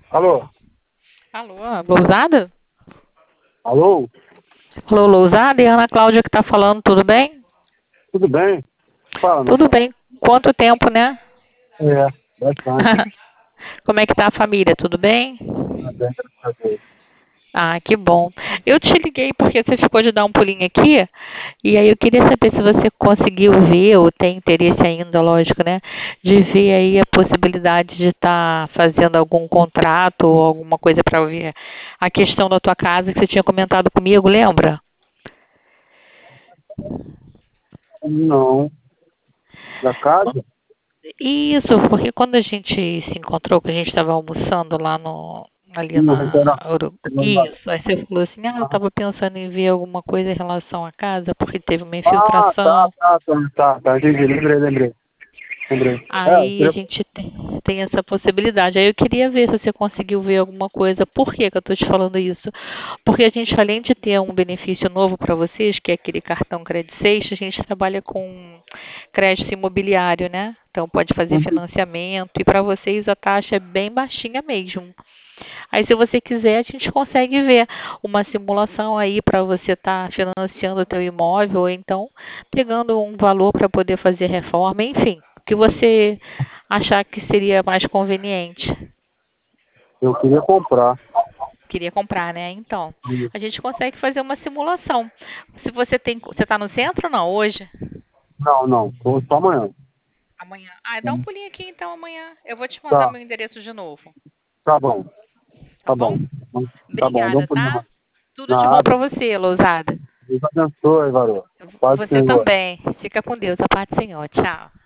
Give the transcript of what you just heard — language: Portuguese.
Alô? Alô, Lousada? Alô? Alô, Lousada? E a Ana Cláudia que está falando, tudo bem? Tudo bem? Fala, meu Tudo filho. bem. Quanto tempo, né? É, bastante. Como é que tá a família? Tudo bem? Tá bem, graças a Deus. Ah, que bom. Eu te liguei porque você ficou de dar um pulinho aqui, e aí eu queria saber se você conseguiu ver, ou tem interesse ainda, lógico, né? De ver aí a possibilidade de estar fazendo algum contrato ou alguma coisa para ver a questão da tua casa que você tinha comentado comigo, lembra? Não. Da casa? Isso, porque quando a gente se encontrou, que a gente estava almoçando lá no, ali No na restaurante. Isso, aí você falou assim, eu estava pensando em ver alguma coisa em relação à casa, porque teve uma Ah, tá, infiltração. tá, tá, tá, tá. Entendi. Lembrei. É, eu Aí a queria... gente tem essa possibilidade. Aí eu queria ver se você conseguiu ver alguma coisa. Por que que eu estou te falando isso? Porque a gente, além de ter um benefício novo para vocês, que é aquele cartão Credit Seixas, a gente trabalha com crédito imobiliário, né? Então pode fazer Uhum. financiamento e para vocês a taxa é bem baixinha mesmo. Aí se você quiser, a gente consegue ver uma simulação aí para você estar financiando o teu imóvel ou então pegando um valor para poder fazer reforma, enfim, o que você achar que seria mais conveniente. Eu queria comprar. Queria comprar, né? Então, a gente consegue fazer uma simulação. Se você tem, você está no centro ou não hoje? Não, não. Vou só amanhã. Amanhã. Ah, dá um pulinho aqui então amanhã. Eu vou te mandar Tá, meu endereço de novo, tá bom. tá Tá bom? bom. Tá bom, dá um Obrigada, pulinho tá? mais. Tudo de bom Nada. para você, Lousada. Deus abençoe, garoto. Paz do Você Senhor. também. Fica com Deus. A paz do Senhor. Tchau.